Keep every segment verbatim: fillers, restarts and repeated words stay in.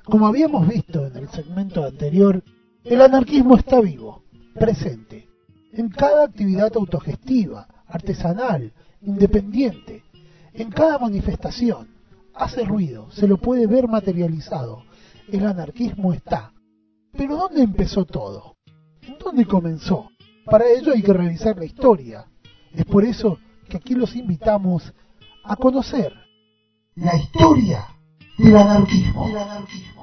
Como habíamos visto en el segmento anterior, el anarquismo está vivo, presente, en cada actividad autogestiva, artesanal, independiente, en cada manifestación. Hace ruido, se lo puede ver materializado. El anarquismo está. Pero ¿dónde empezó todo? ¿Dónde comenzó? Para ello hay que revisar la historia. Es por eso que aquí los invitamos a conocer la historia del anarquismo. Del anarquismo.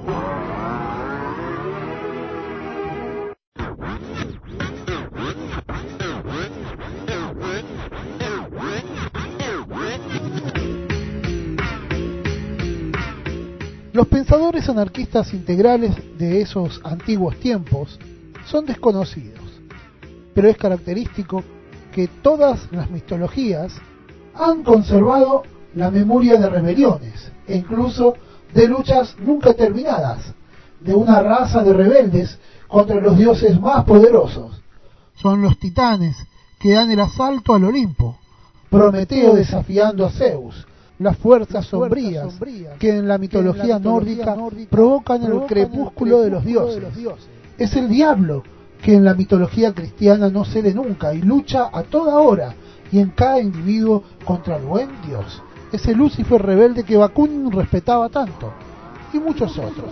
Los pensadores anarquistas integrales de esos antiguos tiempos son desconocidos, pero es característico que todas las mitologías han conservado la memoria de rebeliones e incluso de luchas nunca terminadas, de una raza de rebeldes contra los dioses más poderosos. Son los titanes que dan el asalto al Olimpo, Prometeo desafiando a Zeus, las fuerzas sombrías que en la mitología nórdica provocan el crepúsculo de los dioses. Es el diablo que en la mitología cristiana no cede nunca y lucha a toda hora y en cada individuo contra el buen Dios. Es el Lucifer rebelde que Bakunin respetaba tanto, y muchos otros.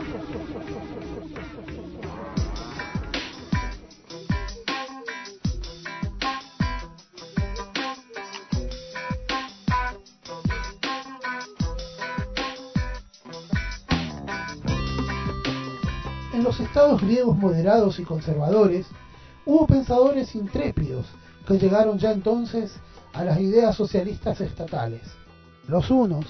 En los estados griegos moderados y conservadores, hubo pensadores intrépidos que llegaron ya entonces a las ideas socialistas estatales, los unos,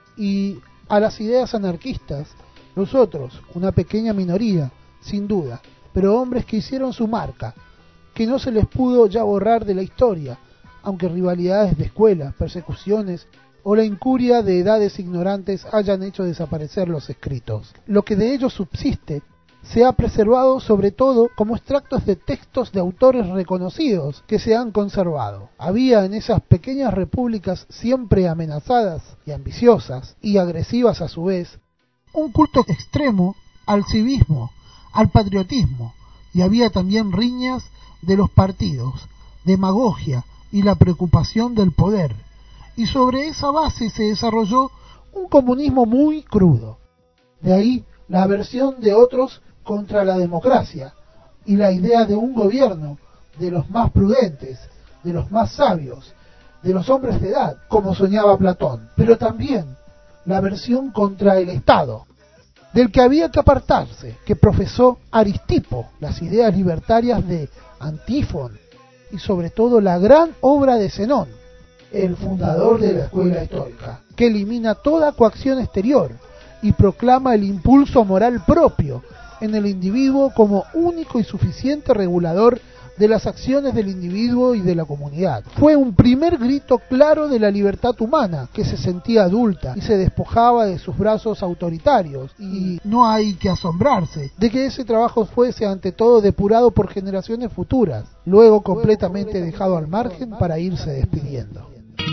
y a las ideas anarquistas, los otros, una pequeña minoría, sin duda, pero hombres que hicieron su marca, que no se les pudo ya borrar de la historia, aunque rivalidades de escuelas, persecuciones o la incuria de edades ignorantes hayan hecho desaparecer los escritos. Lo que de ellos subsiste se ha preservado sobre todo como extractos de textos de autores reconocidos que se han conservado. Había en esas pequeñas repúblicas siempre amenazadas y ambiciosas y agresivas a su vez, un culto extremo al civismo, al patriotismo, y había también riñas de los partidos, demagogia y la preocupación del poder, y sobre esa base se desarrolló un comunismo muy crudo. De ahí la aversión de otros contra la democracia y la idea de un gobierno de los más prudentes, de los más sabios, de los hombres de edad, como soñaba Platón, pero también la aversión contra el Estado, del que había que apartarse, que profesó Aristipo, las ideas libertarias de Antífon y sobre todo la gran obra de Zenón, el fundador de la escuela estoica, que elimina toda coacción exterior y proclama el impulso moral propio en el individuo como único y suficiente regulador de las acciones del individuo y de la comunidad. Fue un primer grito claro de la libertad humana, que se sentía adulta y se despojaba de sus brazos autoritarios, y no hay que asombrarse de que ese trabajo fuese ante todo depurado por generaciones futuras, luego completamente dejado al margen para irse despidiendo.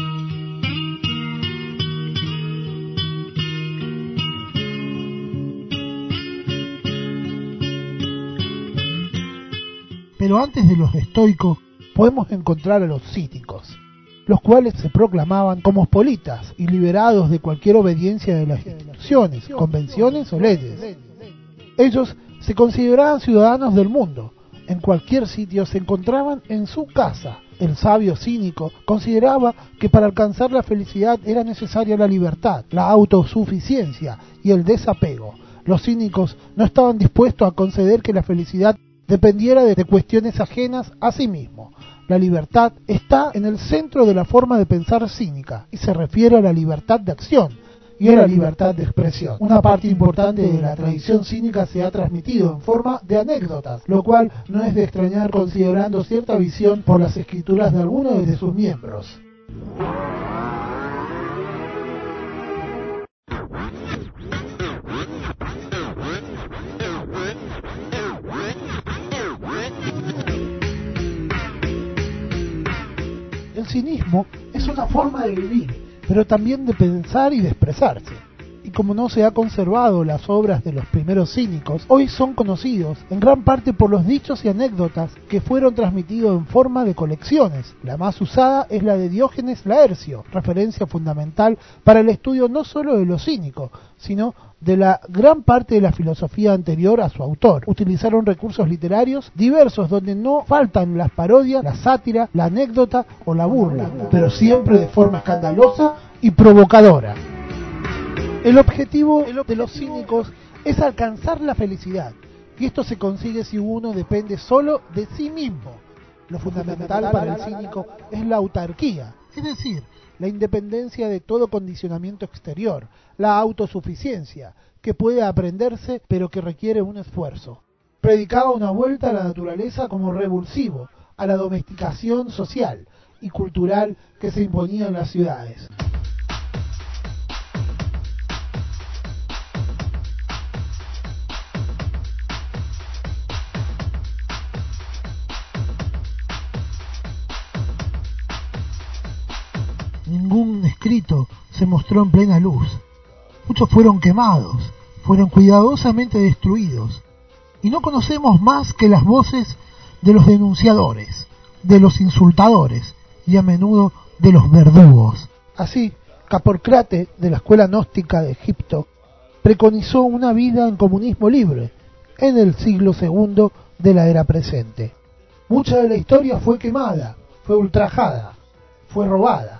Pero antes de los estoicos podemos encontrar a los cínicos, los cuales se proclamaban cosmopolitas y liberados de cualquier obediencia de las instituciones, convenciones o leyes. Ellos se consideraban ciudadanos del mundo, en cualquier sitio se encontraban en su casa. El sabio cínico consideraba que para alcanzar la felicidad era necesaria la libertad, la autosuficiencia y el desapego. Los cínicos no estaban dispuestos a conceder que la felicidad dependiera de cuestiones ajenas a sí mismo. La libertad está en el centro de la forma de pensar cínica y se refiere a la libertad de acción y a la libertad de expresión. Una parte importante de la tradición cínica se ha transmitido en forma de anécdotas, lo cual no es de extrañar considerando cierta visión por las escrituras de algunos de sus miembros. El cinismo es una forma de vivir, pero también de pensar y de expresarse. y como no se ha conservado las obras de los primeros cínicos, hoy son conocidos en gran parte por los dichos y anécdotas que fueron transmitidos en forma de colecciones. La más usada es la de Diógenes Laercio, referencia fundamental para el estudio no solo de los cínicos, sino de la gran parte de la filosofía anterior a su autor. Utilizaron recursos literarios diversos donde no faltan las parodias, la sátira, la anécdota o la burla, pero siempre de forma escandalosa y provocadora. El objetivo de los cínicos es alcanzar la felicidad, y esto se consigue si uno depende solo de sí mismo. Lo fundamental para el cínico es la autarquía, es decir, la independencia de todo condicionamiento exterior, la autosuficiencia, que puede aprenderse pero que requiere un esfuerzo. Predicaba una vuelta a la naturaleza como revulsivo a la domesticación social y cultural que se imponía en las ciudades. Ningún escrito se mostró en plena luz. Muchos fueron quemados, fueron cuidadosamente destruidos, y no conocemos más que las voces de los denunciadores, de los insultadores y a menudo de los verdugos. Así, Caporcrate, de la escuela gnóstica de Egipto, preconizó una vida en comunismo libre en el siglo segundo de la era presente. Mucha de la historia fue quemada, fue ultrajada, fue robada.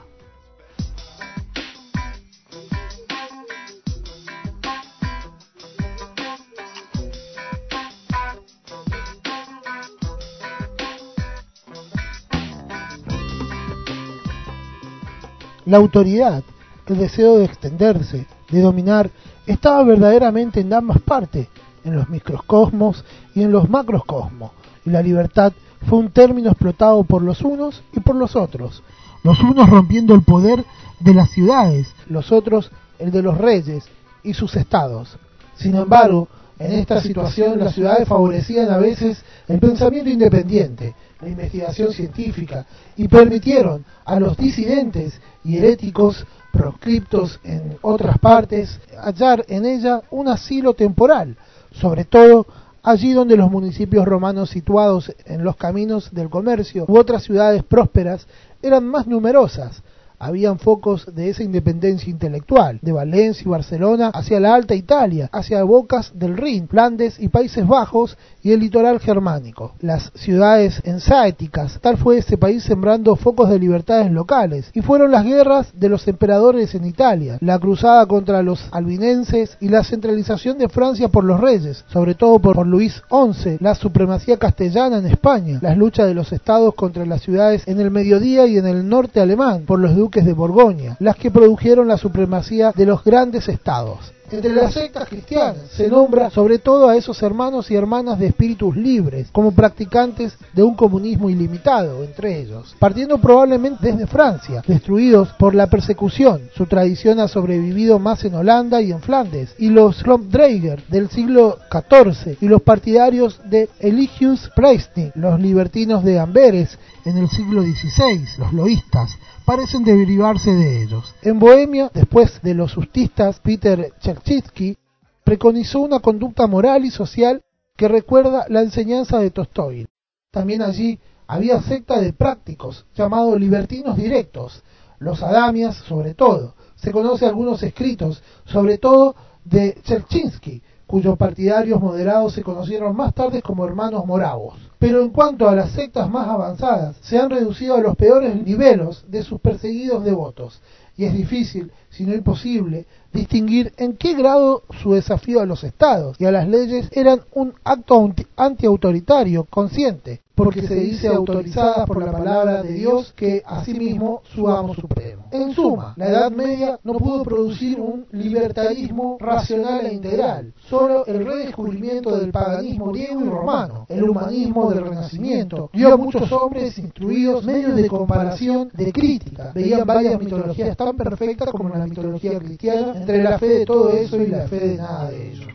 La autoridad, el deseo de extenderse, de dominar, estaba verdaderamente en ambas partes, en los microcosmos y en los macrocosmos, y la libertad fue un término explotado por los unos y por los otros, los unos rompiendo el poder de las ciudades, los otros el de los reyes y sus estados. Sin embargo, en esta situación las ciudades favorecían a veces el pensamiento independiente, la investigación científica, y permitieron a los disidentes y heréticos proscriptos en otras partes hallar en ella un asilo temporal, sobre todo allí donde los municipios romanos situados en los caminos del comercio u otras ciudades prósperas eran más numerosas. Habían focos de esa independencia intelectual, de Valencia y Barcelona hacia la Alta Italia, hacia bocas del Rin, Flandes y Países Bajos y el litoral germánico. Las ciudades ensáticas, tal fue ese país sembrando focos de libertades locales, y fueron las guerras de los emperadores en Italia, la cruzada contra los albinenses y la centralización de Francia por los reyes, sobre todo por Luis once, la supremacía castellana en España, las luchas de los estados contra las ciudades en el mediodía y en el norte alemán, por los duques de Borgoña, las que produjeron la supremacía de los grandes estados. Entre las sectas cristianas se nombra sobre todo a esos hermanos y hermanas de espíritus libres, como practicantes de un comunismo ilimitado entre ellos, partiendo probablemente desde Francia, destruidos por la persecución. Su tradición ha sobrevivido más en Holanda y en Flandes, y los Slopdragers del siglo catorce y los partidarios de Eligius Preisny, los libertinos de Amberes en el siglo dieciséis, los loístas, parecen derivarse de ellos. En Bohemia, después de los sustistas, Peter Chelchitsky preconizó una conducta moral y social que recuerda la enseñanza de Tolstói. También allí había secta de prácticos, llamados libertinos directos, los adamias sobre todo. Se conocen algunos escritos, sobre todo de Chelchinsky, cuyos partidarios moderados se conocieron más tarde como hermanos moravos. Pero en cuanto a las sectas más avanzadas, se han reducido a los peores niveles de sus perseguidos devotos, y es difícil, si no imposible, distinguir en qué grado su desafío a los estados y a las leyes eran un acto antiautoritario consciente, porque se dice autorizadas por la palabra de Dios, que asimismo su amo supremo. En suma, la Edad Media no pudo producir un libertarismo racional e integral, solo el redescubrimiento del paganismo griego y romano, el humanismo del Renacimiento, dio a muchos hombres instruidos medios de comparación, de crítica, veían varias mitologías tan perfectas como la mitología cristiana, entre la fe de todo eso y la fe de nada de ello.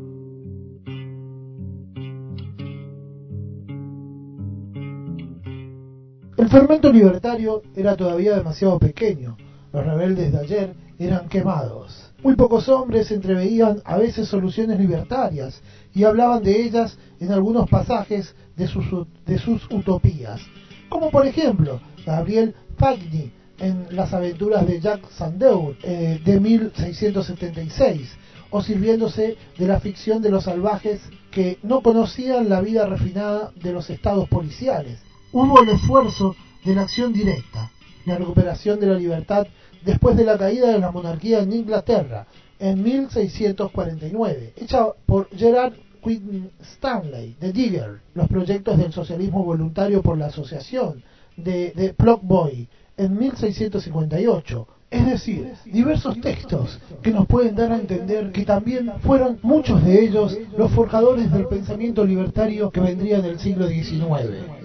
El fermento libertario era todavía demasiado pequeño, los rebeldes de ayer eran quemados. Muy pocos hombres entreveían a veces soluciones libertarias y hablaban de ellas en algunos pasajes de sus, de sus utopías, como por ejemplo Gabriel Paganini en Las aventuras de Jacques Sandeau eh, de mil seiscientos setenta y seis, o sirviéndose de la ficción de los salvajes que no conocían la vida refinada de los estados policiales. Hubo el esfuerzo de la acción directa, la recuperación de la libertad después de la caída de la monarquía en Inglaterra en mil seiscientos cuarenta y nueve, hecha por Gerard Winstanley de Digger, los proyectos del socialismo voluntario por la asociación de, de Plug Boy en mil seiscientos cincuenta y ocho, es decir, diversos textos que nos pueden dar a entender que también fueron muchos de ellos los forjadores del pensamiento libertario que vendría en el siglo diecinueve.